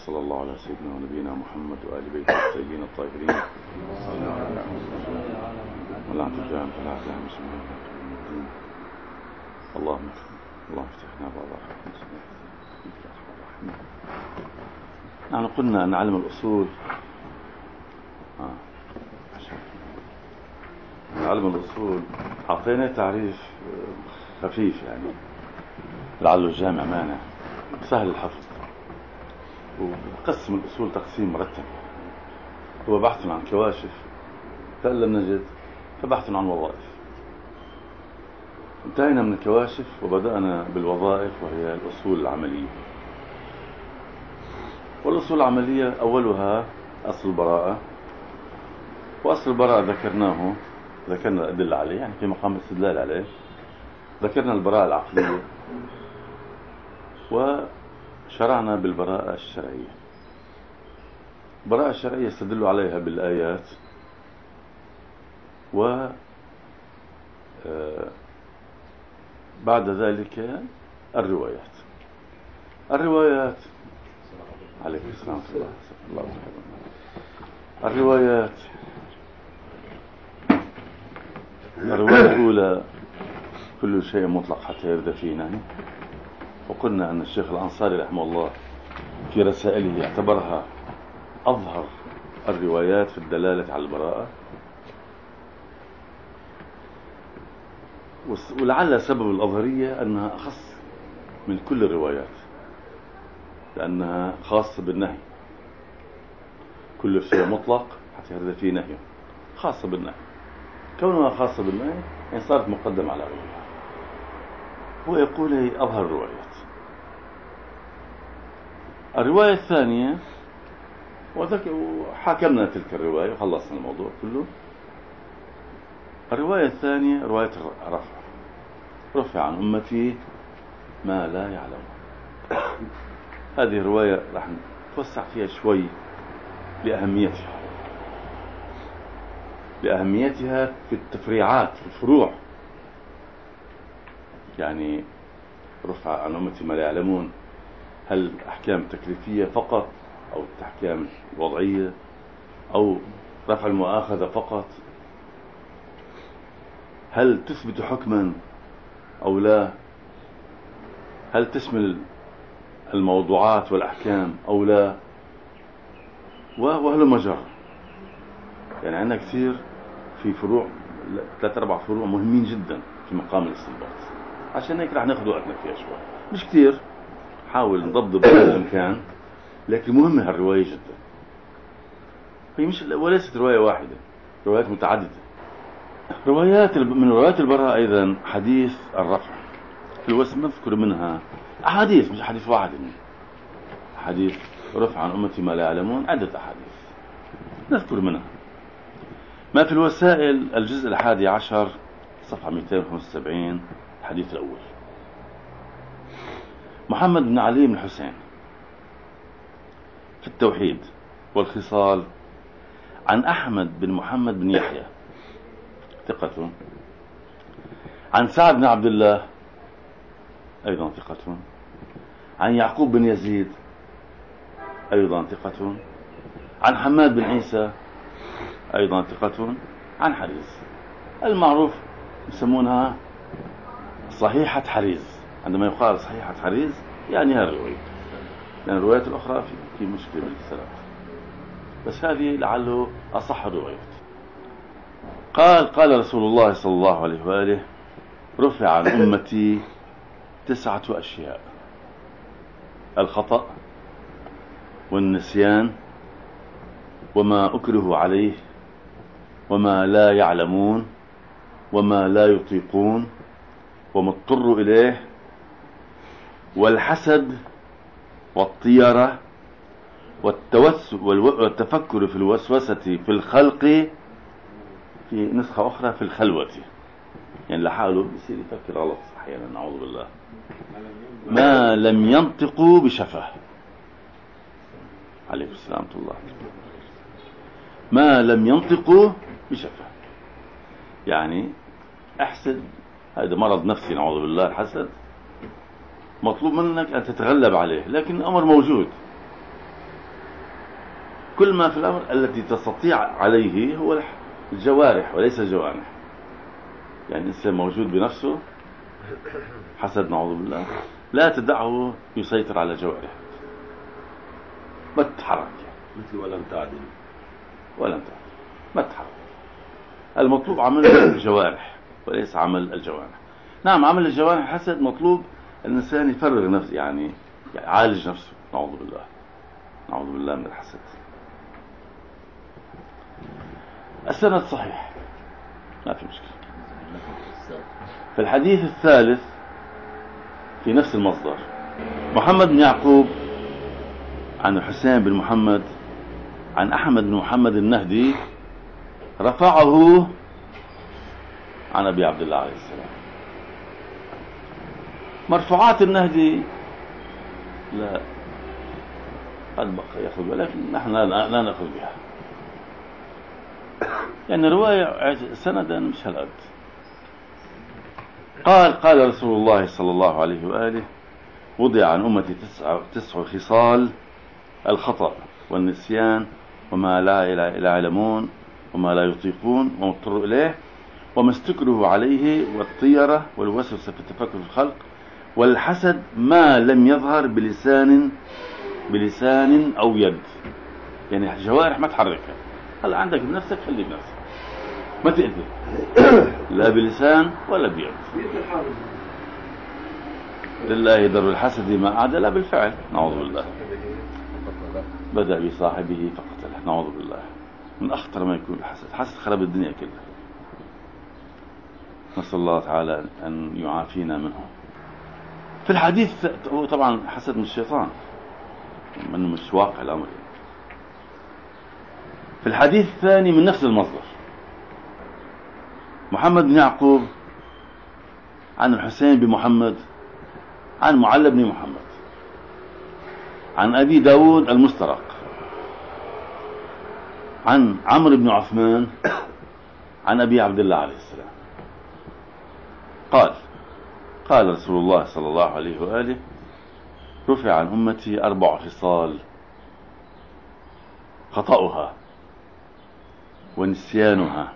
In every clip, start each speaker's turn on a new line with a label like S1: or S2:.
S1: وصلى الله على سيدنا ونبينا محمد وآل بيته الطيبين الطاهرين ولعنة الجام فلا أعلم مسلمين اللهم افتحنا باب رحمة. نحن قلنا أن علم الأصول علم الأصول أعطينا تعريف خفيف يعني لعله الجامع مانع سهل الحفظ، وقسم الأصول تقسيم مرتب. هو بحث عن كواشف فإن لم نجد فبحث عن وظائف. انتهينا من الكواشف وبدأنا بالوظائف وهي الأصول العملية. والأصول العملية أولها أصل البراءة، وأصل البراءة ذكرنا الأدلة عليه يعني في مقام الاستدلال عليه. ذكرنا البراءة العقلية وشرعنا بالبراءة الشرعية. البراءة الشرعية استدلوا عليها بالآيات و بعد ذلك الروايات عليكم السلام ورحمة الله وبركاته. الرواية الأولى كل شيء مطلق حتى يرد فيه نهي. وقلنا أن الشيخ الأنصاري رحمه الله في رسائله اعتبرها أظهر الروايات في الدلالة على البراءة، ولعل سبب الأظهرية أنها أخص من كل الروايات لأنها خاصة بالنهي. كل شيء مطلق حتى يرد فيه نهي، خاصة بالنهي. كونها خاصة بالنهي يعني صارت مقدمة على غيرها. هو يقول هي أظهر الروايات. الرواية الثانية وحاكمنا تلك الرواية وخلصنا الموضوع كله. الرواية الثانية رواية رفع عن أمتي ما لا يعلم. هذه الرواية راح نتوسع فيها شوي لأهميتها في التفريعات في الفروع. يعني رفع عن أمتي ما لا يعلمون، هل أحكام تكليفية فقط أو الأحكام الوضعية أو رفع المؤاخذة فقط؟ هل تثبت حكما أو لا؟ هل تشمل الموضوعات والأحكام أو لا؟ وهل مجر يعني عندنا كثير في فروع 3-4 فروع مهمين جدا في مقام الاستنباط. عشان هيك راح ناخذ وقتنا فيها شوي، مش كثير، حاول نضبط بالإمكان، لكن مهمة هالرواية جدا. هي مش وليست رواية واحدة، روايات متعددة. من روايات البراءة أيضا حديث الرفع في الوسم. نذكر منها أحاديث، مش حديث واحد، حديث رفع عن أمتي ما لا يعلمون، عدة أحاديث نذكر منها. ما في الوسائل الجزء 11 صفحة 275 الحديث الأول. محمد بن علي بن الحسين في التوحيد والخصال عن أحمد بن محمد بن يحيى ثقة، عن سعد بن عبد الله أيضا ثقة، عن يعقوب بن يزيد أيضا ثقة، عن حماد بن عيسى أيضا ثقة، عن حريز المعروف يسمونها صحيحة حريز. عندما يقال صحيحة حريز يعني هذه الرواية، لأن الروايات الأخرى في مشكلة بالسلام، بس هذه لعله أصح الروايات. قال رسول الله صلى الله عليه وآله: رفع عن أمتي 9 أشياء: الخطأ والنسيان وما أكره عليه وما لا يعلمون وما لا يطيقون وما اضطروا إليه والحسد والطيرة والتفكر في الوسوسة في الخلق، في نسخة أخرى في الخلوة، يعني لحاله يصير يفكر غلط أحيانا نعوذ بالله. ما لم ينطقوا بشفاه عليه السلام الله، ما لم ينطقوا بشفاه يعني احسد، هذا مرض نفسي نعوذ بالله. الحسد مطلوب منك أن تتغلب عليه، لكن الأمر موجود كل ما في الأمر التي تستطيع عليه هو الجوارح وليس الجوانح. يعني الإنسان موجود بنفسه حسد نعوذ بالله، لا تدعه يسيطر على جوارحك، ما تتحرك
S2: مثل ولم تعدل
S1: ما تتحرك. المطلوب عمل الجوارح وليس عمل الجوانح. نعم عمل الجوانح حسد مطلوب الإنسان يفرغ نفسه، يعني يعالج نفسه، نعوذ بالله من الحسد. السند صحيح ما في مشكلة. في الحديث الثالث في نفس المصدر، محمد بن يعقوب عن الحسين بن محمد عن أحمد بن محمد النهدي رفعه عن أبي عبد الله عليه السلام. مرفوعات النهدي لا قد بقى يأخذ، ولكن نحن لا نأخذ بها، يعني رواية سندا مش هالقد. قال رسول الله صلى الله عليه وآله: وضع عن أمتي تسع خصال: الخطأ والنسيان وما لا يعلمون وما لا يطيقون وما اضطروا إليه وما استكرهوا عليه، والطيرة والوسوسة في التفكر في الخلق، والحسد ما لم يظهر بلسان أو يد. يعني جوارح ما تحركها، هلا عندك بنفسك خلي بنفسك، ما تقدر لا بلسان ولا بيد. لله در الحسد ما أعدل بالفعل، نعوذ بالله. بدأ بصاحبه فقتله، نعوذ بالله. من أخطر ما يكون الحسد خرب الدنيا كلها. نسأل الله تعالى أن يعافينا منه. في الحديث هو طبعا حسد من الشيطان، منه مش واقع الأمر. في الحديث الثاني من نفس المصدر، محمد بن يعقوب عن الحسين بن محمد عن معل بن محمد عن أبي داود المسترق عن عمرو بن عثمان عن أبي عبد الله عليه السلام قال رسول الله صلى الله عليه وآله: رفع عن أمتي 4 خصال: خطأها ونسيانها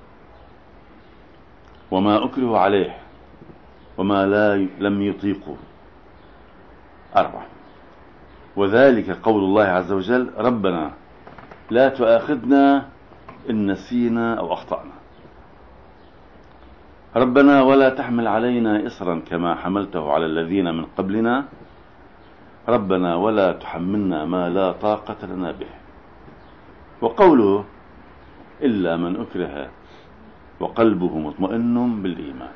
S1: وما أكره عليه وما لم يطيقوا. 4. وذلك قول الله عز وجل: ربنا لا تؤاخذنا إن نسينا أو أخطأنا. ربنا ولا تحمل علينا إصرا كما حملته على الذين من قبلنا. ربنا ولا تحملنا ما لا طاقة لنا به. وقوله: إلا من أكره وقلبه مطمئن بالإيمان.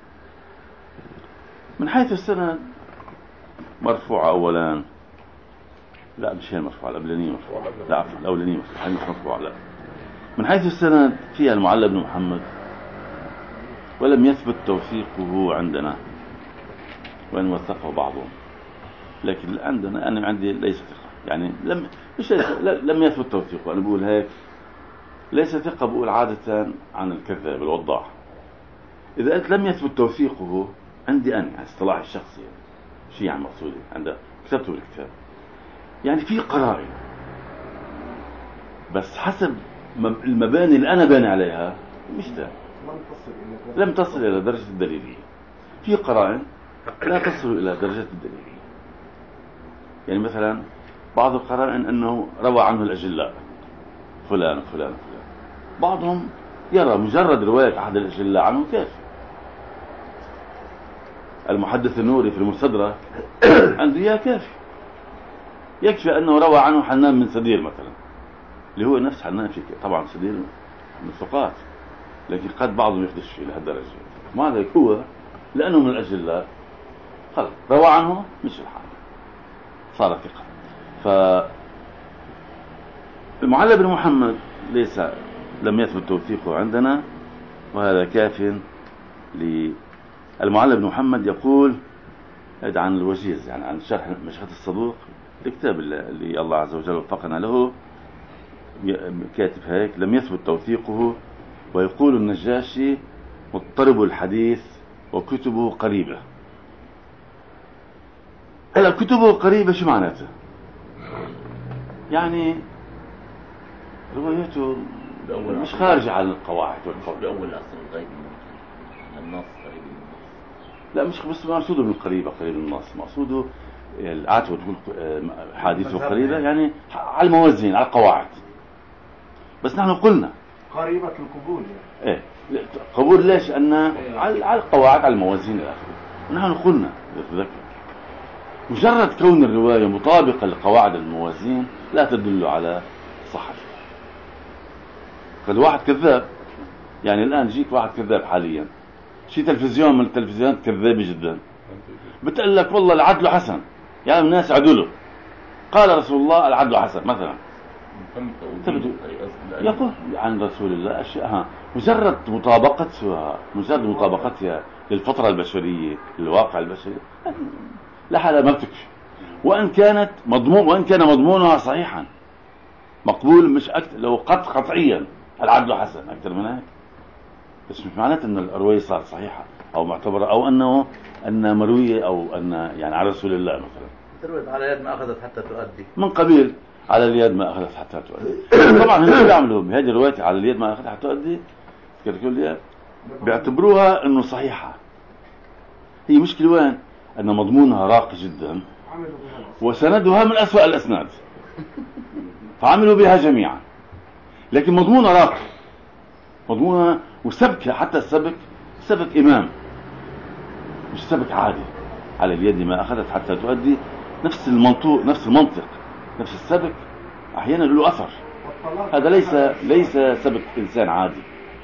S1: من حيث السند مرفوع أولا، لا مش هي المرفوع، الأولانية مرفوع، لا عفوا الأولانية مرفوع، هي مش مرفوع. لا، من حيث السند فيها المعلى بن محمد، ولم يثبت توثيقه عندنا وإن وثقه بعضهم، لكن عندنا أنا عندي ليس ثقة، يعني لم يثبت توثيقه. أنا بقول هيك ليس ثقة، بقول عادة عن الكذاب الوضاع. إذا قلت لم يثبت توثيقه عندي أنا اصطلاح الشخصي، شيء يعني مقصودي عند كتبته بالكتاب، يعني في قرائن بس حسب المباني اللي أنا باني عليها مش ده، لم تصل إلى درجة الدليلية. في قرائن لا تصل إلى درجة الدليلية. يعني مثلا بعض القرائن أنه روى عنه الأجلاء فلان وفلان وفلان، بعضهم يرى مجرد رواية أحد الأجلاء عنه كافي. المحدث النوري في المستدرك عنده إياه كافي، يكفي أنه روى عنه حنان بن سدير مثلا، اللي هو نفس حنان في طبعا سدير من الثقات، لكن قد بعضهم يخدش فيه لهالدرجة. مع ذلك هو لأنه من الأجلاء خلص روى عنه مش الحال، صار ثقة. فالمعلى بن محمد لم يثبت توثيقه عندنا، وهذا كاف. المعلى بن محمد يقول هذا عن الوجيز، يعني عن شرح مشيخة الصدوق، الكتاب اللي الله عز وجل وفقنا له، كاتب هيك: لم يثبت توثيقه. ويقول النجاشي: مضطرب الحديث وكتبه قريبة. هلا كتبه قريبة شو معناته؟ يعني روايته مش خارجة عن القواعد والقواعد.
S2: بأول العصر الغيبي ممكن النص قريب من النص.
S1: لا مش بس مقصوده بالقريبة قريب من النص، مقصوده العاتبة تقول حادثه قريبة يعني على الموازين على القواعد. بس نحن قلنا
S3: قريبة القبول يعني.
S1: ايه قبول ليش؟ أن على القواعد على الموازين الآخرة. نحن قلنا تذكر مجرد كون الرواية مطابقة لقواعد الموازين لا تدل على صحة. قد واحد كذاب، يعني الآن جيك واحد كذاب حاليا، شي تلفزيون من التلفزيونات كذابة جدا بتقول لك والله العدل حسن، يعني الناس عدلوا، قال رسول الله العدل حسن مثلا، يقول عن رسول الله أشياء مجرد مطابقتها للفطرة البشرية للواقع البشري لا حالة ما بتكفي، وإن كان مضمونها صحيحا مقبول، مش أكثر لو قطعيا العدل حسن أكثر من هيك، بس مش معناته أن الرواية صارت صحيحة أو معتبرة أو أن مروية أو أن يعني على رسول الله مثلا
S2: تروي على يد ما أخذت حتى تؤدي،
S1: من قبيل على اليد ما أخذت حتى تؤدي. طبعا هم بيعملوا بهذه الرواية على اليد ما أخذت حتى تؤدي بيعتبروها أنه صحيحة. هي مشكلة وين؟ أن مضمونها راقي جدا وسندها من أسوأ الأسناد فعملوا بها جميعا، لكن مضمونها راقي، مضمونها وسبك، حتى السبك سبك إمام مش سبك عادي. على اليد ما أخذت حتى تؤدي نفس المنطق نفس السبك أحيانا له أثر. هذا ليس سبك إنسان عادي.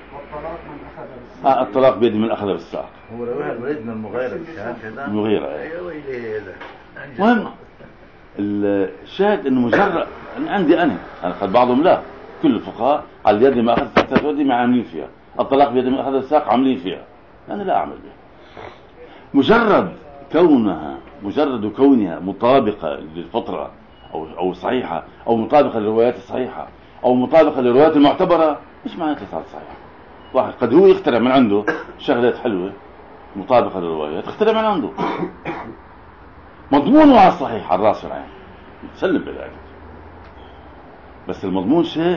S1: الطلاق بيد من أخذ بالساق.
S2: هو رواها الوليد من المغيرة
S1: المغيرة. مهم الشاهد إنه مجرد عندي أنا قد بعضهم لا، كل الفقهاء على اليد ما أخذت حتى تؤدي ما عاملين فيها، الطلاق بيد من أخذ بالساق عاملين فيها، أنا لا أعمل بها. مجرد كونها مطابقة للفطرة أو صحيحة أو مطابقة للروايات الصحيحة أو مطابقة للروايات المعتبرة مش معناتها صارت صحيحة. واحد قد هو يخترع من عنده شغلات حلوة مطابقة للروايات، اخترع من عنده مضمونه على الصحيح على الراس والعين يتسلم بذلك، بس المضمون شيء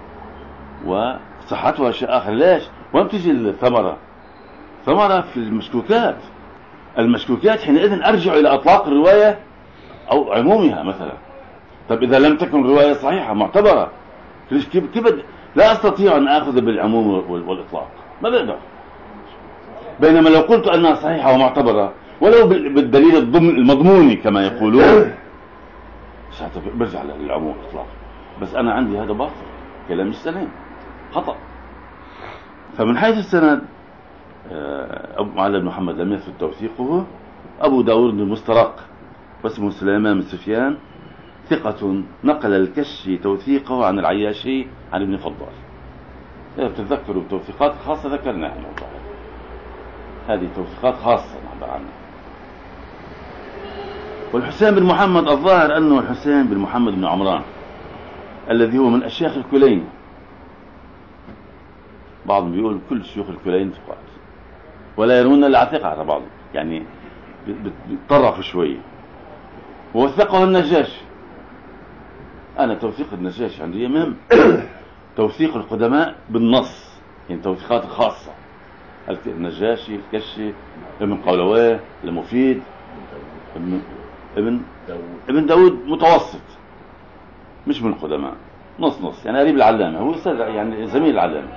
S1: وصحتها شيء آخر. ليش؟ وين تجي الثمرة؟ ثمرة في المشكوكات حينئذ أرجع إلى أطلاق الرواية أو عمومها مثلا. طب إذا لم تكن رواية صحيحة معتبرة كيف لا أستطيع أن أخذ بالعموم والإطلاق، ما بقدر. بينما لو قلت أنها صحيحة ومعتبرة ولو بالدليل المضموني كما يقولون برجع للعموم والإطلاق. بس أنا عندي هذا باطل، كلام مش سليم، خطأ. فمن حيث السند أبو معلى بن محمد لم يثبت توثيقه. أبو داود بن المسترق واسمه سليمان بن سفيان ثقة، نقل الكشي توثيقه عن العياشي عن ابن فضال. إذا بتتذكروا توثيقات خاصة ذكرناها الموضوع، هذه توثيقات خاصة نعبر عنها. والحسين بن محمد الظاهر أنه الحسين بن محمد بن عمران الذي هو من أشياخ الكلين، بعضهم بيقول كل شيوخ الكلين ثقات ولا يرون إلا ثقة على بعض، يعني بيتطرفوا شوية. ووثقه النجاشي. أنا توثيق النجاشي عندي مهم. توثيق القدماء بالنص، يعني توثيقات خاصة. النجاشي، الكشي، ابن قولويه، المفيد، ابن داود متوسط مش من القدماء، نص يعني قريب العلامة، هو يعني زميل العلامة.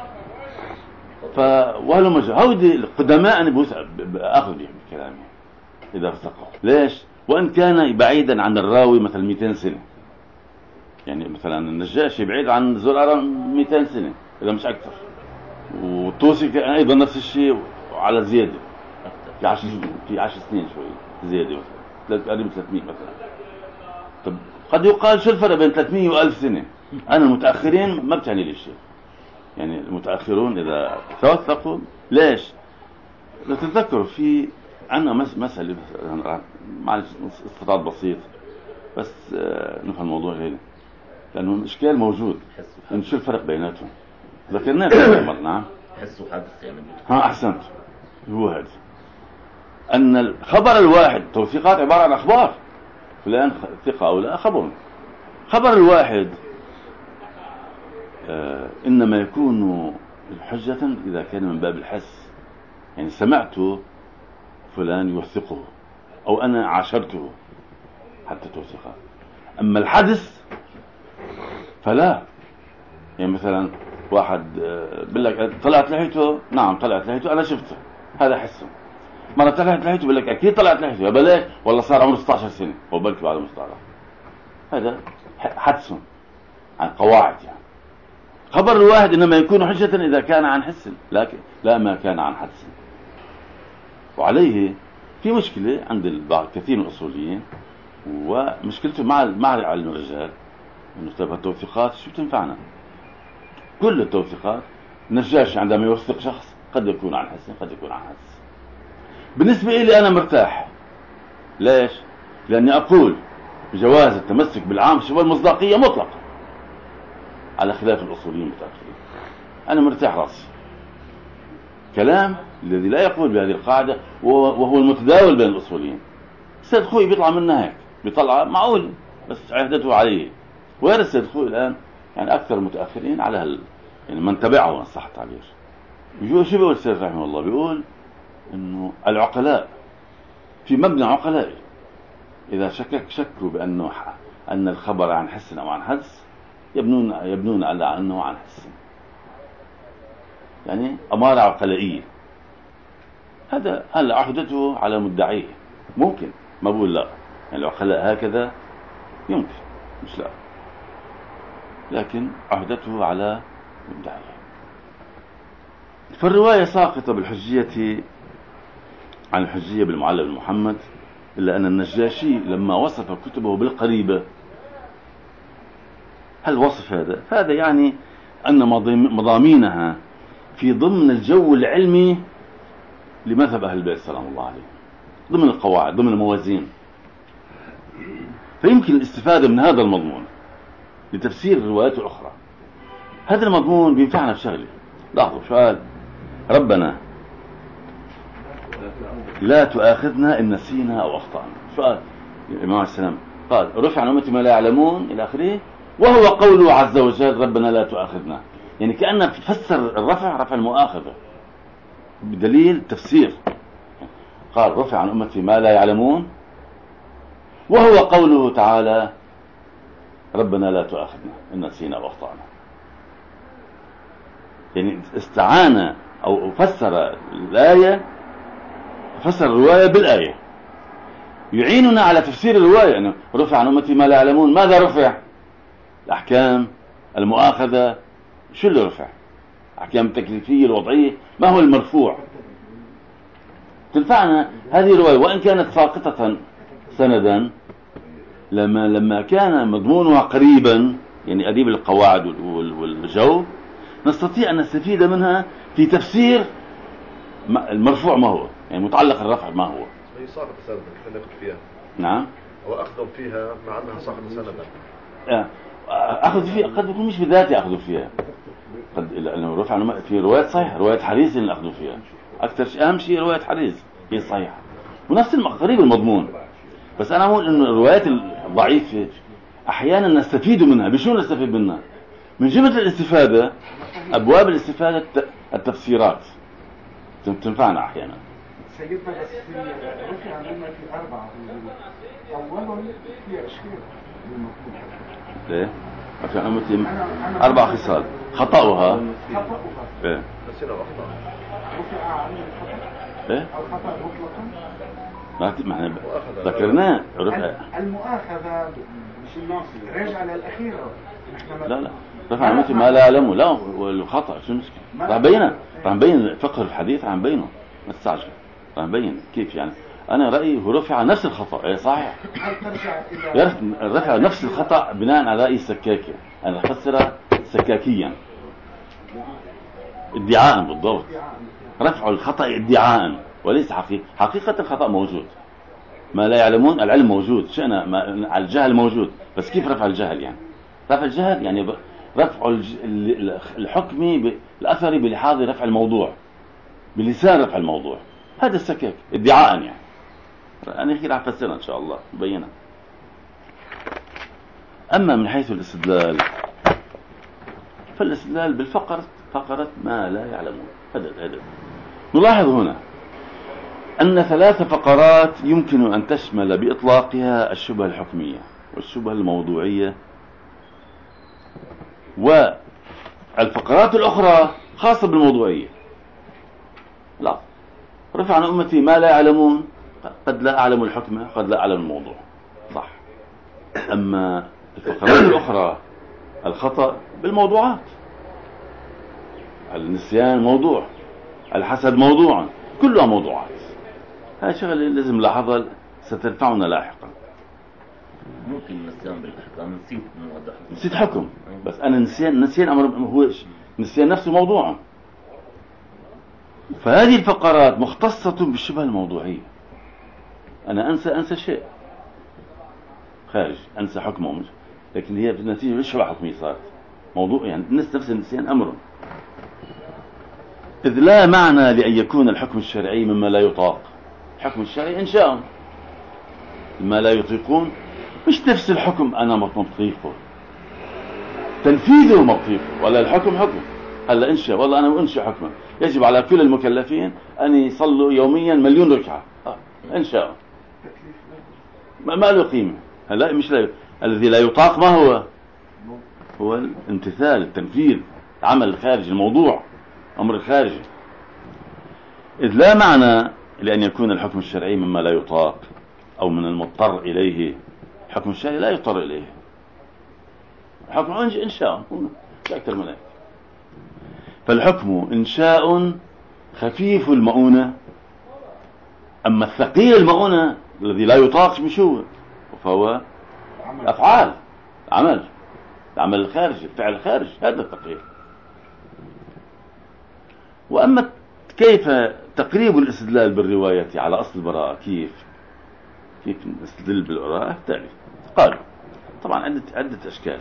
S1: وهلو مجا هودي القدماء أنا أخذ بهم كلامي إذا ارتقوا. ليش؟ وإن كان بعيدا عن الراوي مثلا 200 سنة، يعني مثلا النجاشي بعيد عن زرارة 200 سنة إذا مش أكثر، والطوسي كان أيضا نفس الشيء على زيادة في 10 سنين شوي زيادة، مثلا قريب 300 مثلا. طب قد يقال شو الفرق بين 300 و1000 سنة؟ أنا المتأخرين ما بتعني لي شيء، يعني المتأخرون إذا توثقوا. ليش؟ لو تتذكروا في عنا مسألة معلش استطاعت بسيط بس نفهم الموضوع هنا لأنه الإشكال موجود، إن شو الفرق بيناتهم ذكرناه في مرة. نعم
S2: حسوا حادث يعني.
S1: أحسنت. هو هذا أن الخبر الواحد توثيقات عبارة عن أخبار، فلان ثقة أو لا خبر الواحد إنما يكون حجة إذا كان من باب الحس، يعني سمعت فلان يوثقه أو أنا عاشرته حتى توثقه. أما الحدث فلا، يعني مثلا واحد بيقول لك طلعت لحيته، نعم طلعت لحيته أنا شفته، هذا حسه. مرة طلعت لحيته بيقول لك أكيد طلعت لحيته، يا بلاش والله صار عمره 16 سنة وبلكي بعد مستعرض. هذا حدث عن قواعد يعني. خبر الواحد إنما يكون حجة إذا كان عن حس، لكن لا ما كان عن حدث. وعليه في مشكلة عند البعض كثير من الأصوليين، ومشكلته مع علم الرجال، إنه طيب التوثيقات شو بتنفعنا؟ كل التوثيقات النجاشي عندما يوثق شخص قد يكون عن حس قد يكون عن حدث. بالنسبة لي أنا مرتاح. ليش؟ لأني أقول بجواز التمسك بالعام شبه المصداقية مطلقة، على خلاف الأصوليين المتأخرين. أنا مرتاح راسي. كلام الذي لا يقول بهذه القاعدة وهو المتداول بين الأصوليين. السيد خوي بيطلع منها هيك، بيطلع معقول بس عهدته عليه. وين السيد خوي الآن؟ يعني أكثر المتأخرين على يعني من تبعه صح التعبير. شو بيقول السيد رحمه الله؟ بيقول إنه العقلاء في مبنى عقلائي إذا شكوا بأنه أن الخبر عن حس أو عن حدث يبنون على أنه عن حس، يعني أمارة عقلائية. هذا عهدته على مدعيه. ممكن، ما بقول لا، يعني العقلاء هكذا يمكن، مش لا، لكن عهدته على مدعيه. فالرواية ساقطة بالحجية عن الحجية بالمعلى بن محمد، إلا أن النجاشي لما وصف كتبه بالقريبة، هل وصف هذا؟ فهذا يعني أن مضامينها في ضمن الجو العلمي لمذهب أهل البيت سلام الله عليه، ضمن القواعد، ضمن الموازين. فيمكن الاستفادة من هذا المضمون لتفسير الروايات الأخرى. هذا المضمون بينفعنا بشغله. لاحظوا سؤال: ربنا لا تؤاخذنا إن نسينا أو أخطأنا. سؤال الإمام عليه السلام قال: رفع عن أمتي ما لا يعلمون إلى آخره، وهو قوله عز وجل ربنا لا تؤاخذنا. يعني كأنه فسر الرفع رفع المؤاخذة بدليل تفسير. قال: رفع عن أمتي ما لا يعلمون، وهو قوله تعالى ربنا لا تؤاخذنا إن نسينا أو أخطأنا. يعني استعان أو فسر الآية، فسر الرواية بالآية، يعيننا على تفسير الرواية. يعني رفع عن أمتي ما لا يعلمون، ماذا رفع؟ الأحكام، المؤاخذة، شو اللي رفع؟ أحكام التكليفية الوضعية، ما هو المرفوع؟ تنفعنا هذه الرواية وإن كانت ساقطة سندا، لما كان مضمونها قريبا، يعني قريب القواعد والجو، نستطيع أن نستفيد منها في تفسير المرفوع ما هو، يعني متعلق الرفع ما هو.
S3: هي ساقطة سندا كيف ناخذ فيها؟
S1: نعم،
S3: وأخذوا فيها مع أنها ساقطة سندا.
S1: أخذ فيها قد يكون مش بذاتي أخذوا فيها، قد لأنه رفع في روايات صحيحة، رواية حريز اللي أخذوا فيها أكثر شيء. أهم شيء رواية حريز هي صحيحة ونفس قريب المضمون. بس أنا أقول إنه الروايات الضعيفة أحيانا نستفيد منها. بشو نستفيد منها؟ من جملة الاستفادة أبواب الاستفادة التفسيرات تنفعنا أحيانا.
S4: سيدنا بس في رفع عندنا في 4 أولا في أشكال للمطلوب.
S1: ليه؟ رفع أمتي 4 خصال: خطأها إيه؟
S3: نسينا وأخطأ.
S4: رفع عن الخطأ.
S1: إيه؟
S4: الخطأ مطلقا.
S1: ما احنا ذكرناه.
S4: المؤاخذة مش الناصية، راجع للأخيرة.
S1: لا رفع أمتي ما لا يعلموا، لا والخطأ شو المشكلة؟ راح نبين فقه الحديث، راح نبينه، ما تستعجل، راح نبين كيف. يعني أنا رأيي هو رفع نفس الخطأ. إيه صحيح، رفع نفس الخطأ بناء على رأي السكاكي. أنا رح أفسرها سكاكيا، ادعاء بالضبط. رفع الخطأ ادعاء وليس حقيقة الخطأ موجود. ما لا يعلمون، العلم موجود، شأنه على الجهل موجود. بس كيف رفع الجهل؟ يعني رفع الجهل يعني رفع الحكم الأثري بلحاظ رفع الموضوع، بلسان رفع الموضوع. هذا السكاك ادعاء. يعني أنا راح أفسرها إن شاء الله بينها. أما من حيث الاستدلال فالاستدلال فقرة ما لا يعلمون. هذا نلاحظ هنا أن 3 فقرات يمكن أن تشمل بإطلاقها الشبهة الحكمية والشبهة الموضوعية، والفقرات الأخرى خاصة بالموضوعية. لا، رفع عن أمتي ما لا يعلمون، قد لا أعلم الحكمة، قد لا أعلم الموضوع، صح. أما الفقرات الأخرى الخطأ بالموضوعات، النسيان موضوع، الحسد موضوع، كلها موضوعات. هاي شغلة لازم نلاحظها ستنفعنا لاحقا.
S2: ممكن النسيان بالأحكام، نسيت
S1: حكم، بس أنا نسيان أمر، هو نسيان نفسه موضوع. فهذه الفقرات مختصة بالشبه الموضوعية. أنا أنسى شيء خارج، أنسى حكمه، لكن هي في النتيجة مش شبه حكمي، صارت موضوع، يعني نفس النسيان أمر. إذ لا معنى لأن يكون الحكم الشرعي مما لا يطاق. الحكم الشرعي إنشاء، ما لا يطيقون مش نفس الحكم أنا مطيقه، تنفيذه مطيقه، ولا الحكم حكم. هلا إنشاء، والله أنا أنشأ حكما يجب على كل المكلفين أن يصلوا يوميا 1,000,000 ركعة، إنشاء ما له قيمة. هلا مش الذي لا يطاق ما هو الامتثال، التنفيذ، عمل الخارج، الموضوع، أمر الخارجي. إذ لا معنى لأن يكون الحكم الشرعي مما لا يطاق أو من المضطر إليه. الحكم الشرعي لا يضطر إليه، الحكم إنشاء، لا أكثر من ذلك. فالحكم إنشاء خفيف المؤونة، أما الثقيل المؤونة الذي لا يطاق بشو فهو أفعال، العمل الخارجي، الفعل الخارجي، هذا الثقيل. وأما كيف تقريب الاستدلال بالرواية على أصل البراءة، كيف نستدل بالبراءة؟ التالي قالوا طبعا عدة أشكال.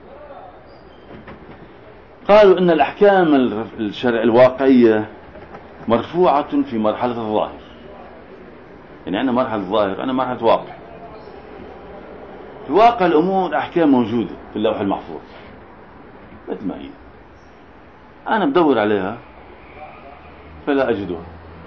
S1: قالوا إن الأحكام الشرع الواقعية مرفوعة في مرحلة الظاهر. يعني عندنا مرحلة الظاهر، أنا مرحلة واقع. في واقع الأمور أحكام موجودة في اللوح المحفوظ مثل ما هي، أنا بدور عليها فلا أجدها.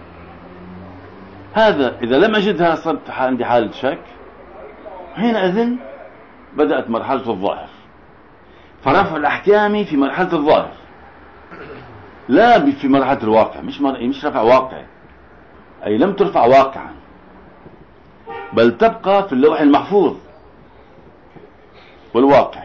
S1: هذا إذا لم أجدها صرت عندي حالة شك، حينئذ بدأت مرحلة الظاهر. فرفع الأحكام في مرحلة الظاهر، لا في مرحلة الواقع. مش رفع واقع، أي لم ترفع واقعا، بل تبقى في اللوح المحفوظ والواقع،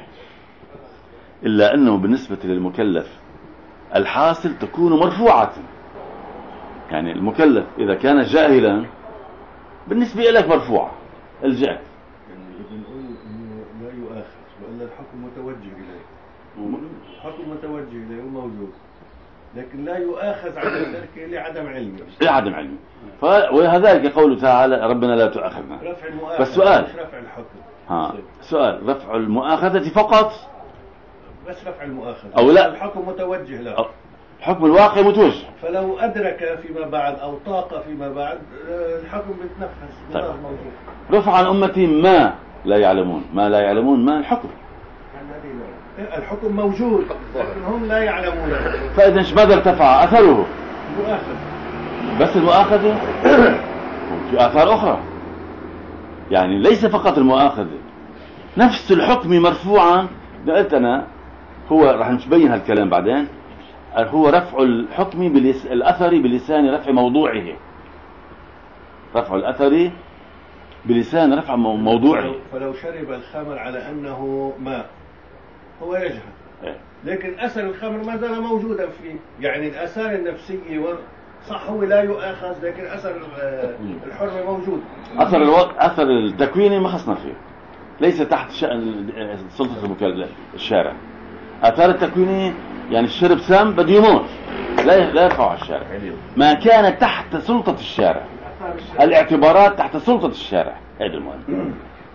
S1: إلا أنه بالنسبة للمكلف الحاصل تكون مرفوعة. يعني المكلف إذا كان جاهلا بالنسبة لك مرفوعة الجهل.
S3: يعني بنقول إنه لا يؤاخذ، وإلا الحكم متوجه إليه، الحكم متوجه إليه وموجود، لكن لا يؤاخذ على ذلك لعدم علمه.
S1: وهذلك قوله تعالى ربنا لا تؤاخذنا.
S3: رفع المؤاخذة
S1: بس سؤال،
S3: مش رفع الحكم.
S1: سؤال، رفع المؤاخذة فقط
S3: بس رفع المؤاخذة
S1: أو لا؟
S3: الحكم متوجه له،
S1: الحكم الواقع متوجه.
S3: فلو أدرك فيما بعد أو طاق فيما بعد الحكم بيتنفذ.
S1: طيب. رفع عن أمتي ما لا يعلمون، ما لا يعلمون، ما الحكم؟
S3: الحكم موجود لكن هم لا يعلمون.
S1: فإذا ماذا ارتفع أثره؟
S3: مؤاخذة.
S1: بس المؤاخذة في آثار أخرى، يعني ليس فقط المؤاخذة، نفس الحكم مرفوعا. قلت أنا هو راح نبين هالكلام بعدين، هو رفع الحكم الأثري بلسان رفع موضوعه، رفع الأثري بلسان رفع موضوعه.
S3: فلو شرب الخمر على أنه ماء هو يجهل، لكن أثر الخمر ما زال موجودا فيه، يعني الآثار النفسية صح هو لا يؤاخذ، لكن أثر الحرمة موجود.
S1: أثر التكويني ما خصنا فيه، ليس تحت شأن سلطة الشارع. آثار التكويني يعني الشرب سام بده يموت، لا يرفع الشارع. ما كان تحت سلطة الشارع، الاعتبارات تحت سلطة الشارع، هذا المهم،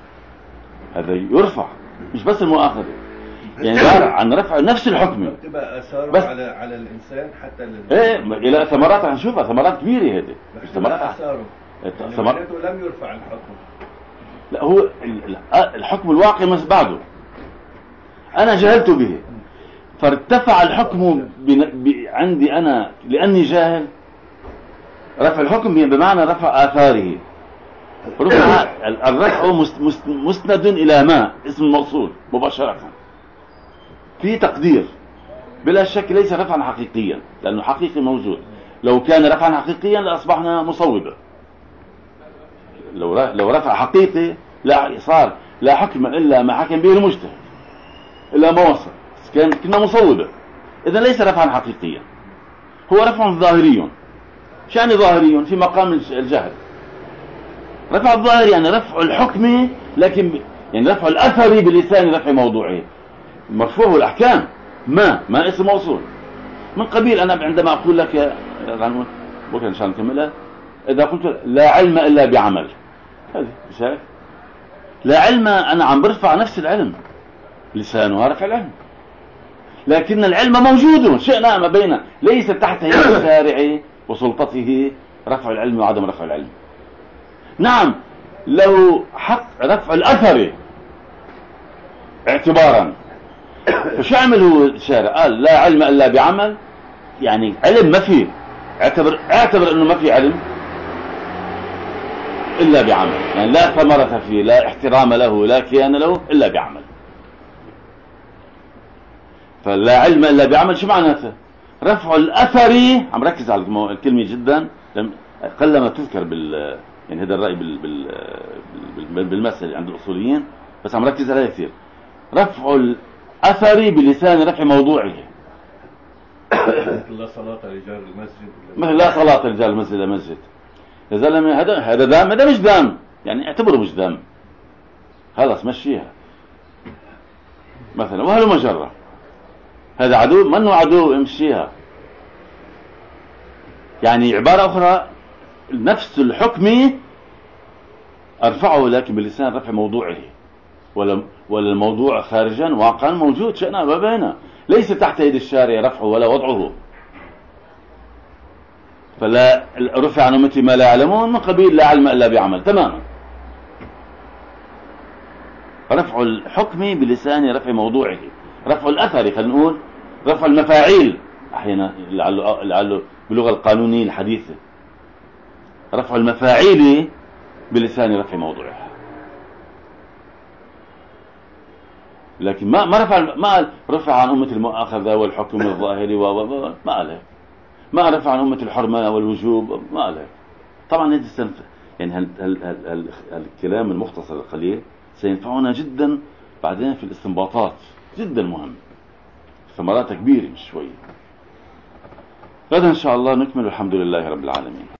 S1: هذا يرفع، مش بس المؤاخذة. يعني عن رفع نفس الحكم
S3: تبقى أثاره على الإنسان حتى
S1: إلى ثمرات هنشوفها، ثمرات كبيرة هذه، مش ثمرات
S3: أثاره لم يرفع الحكم.
S1: لا، هو الحكم الواقع مش بعده، أنا جهلت به، فارتفع الحكم عندي أنا لأني جاهل. رفع الحكم بمعنى رفع آثاره. رفع الرفع مسند إلى ما اسم الموصول مباشرة في تقدير، بلا شك ليس رفعا حقيقيا لأنه حقيقي موجود. لو كان رفعا حقيقيا لأصبحنا مصوبة. لو رفع حقيقي لا صار لا حكم إلا ما حكم به المجتهد إلا ما وصل، كنا مصوبة. إذا ليس رفعا حقيقيا، هو رفع ظاهري. شأن ظاهري في مقام الجهل. رفع الظاهر يعني رفع الحكم، لكن يعني رفع الأثر بلسان رفع موضوعه. مرفوعه الأحكام ما اسم موصول من قبيل. أنا عندما أقول لك يا بكرة إن شاء الله نكملها، إذا قلت لا علم إلا بعمل، هذه مش هيك؟ لا علم أنا عم برفع نفس العلم، لسانها رفع العلم، لكن العلم موجود شئنا ما بينه، ليس تحت يد الشارع وسلطته رفع العلم وعدم رفع العلم. نعم له حق رفع الأثر اعتبارا. فشو عمل هو الشارع؟ قال لا علم إلا بعمل، يعني علم ما فيه، اعتبر انه ما في علم إلا بعمل، يعني لا ثمرة فيه، لا احترام له، لا كيان له إلا بعمل. فلا علم إلا بعمل شو معناته؟ رفع الأثر. عم ركز على الكلمة جدا، قلما تذكر يعني هذا الرأي بالمثل عند الأصوليين، بس عم ركز عليها كثير. رفع الأثر بلسان رفع موضوعه.
S3: لا صلاة رجال المسجد،
S1: مثل لا صلاة رجال المسجد إلى مسجد. يا زلمة هذا دام، هذا مش دام، يعني اعتبره مش دام، خلاص مشيها. مثلا وهل مجرة، هذا عدو منه عدو، امشيها. يعني عبارة أخرى نفس الحكم أرفعه لكن بلسان رفع موضوعه، ولا الموضوع خارجا واقعا موجود شأنه وبينه، ليس تحت يد الشارع رفعه ولا وضعه. فلا رفع عن أمتي ما لا يعلمون من قبيل لا علم إلا بعمل تماما. رفع الحكم بلسان رفع موضوعه، رفع الأثر، خلينا نقول رفع المفاعيل أحيانا لعله بلغة القانونية الحديثة، رفع المفاعيل بلسان رفع موضوعها. لكن ما رفع عن أمة المؤاخذة والحكم الظاهري ما قال هيك. ما رفع عن أمة الحرمة والوجوب ما قال هيك. طبعا هذه يعني الكلام المختصر القليل سينفعنا جدا بعدين في الاستنباطات، جدا مهم، ثمراتها كبيرة مش شوية. غدا إن شاء الله نكمل، الحمد لله رب العالمين.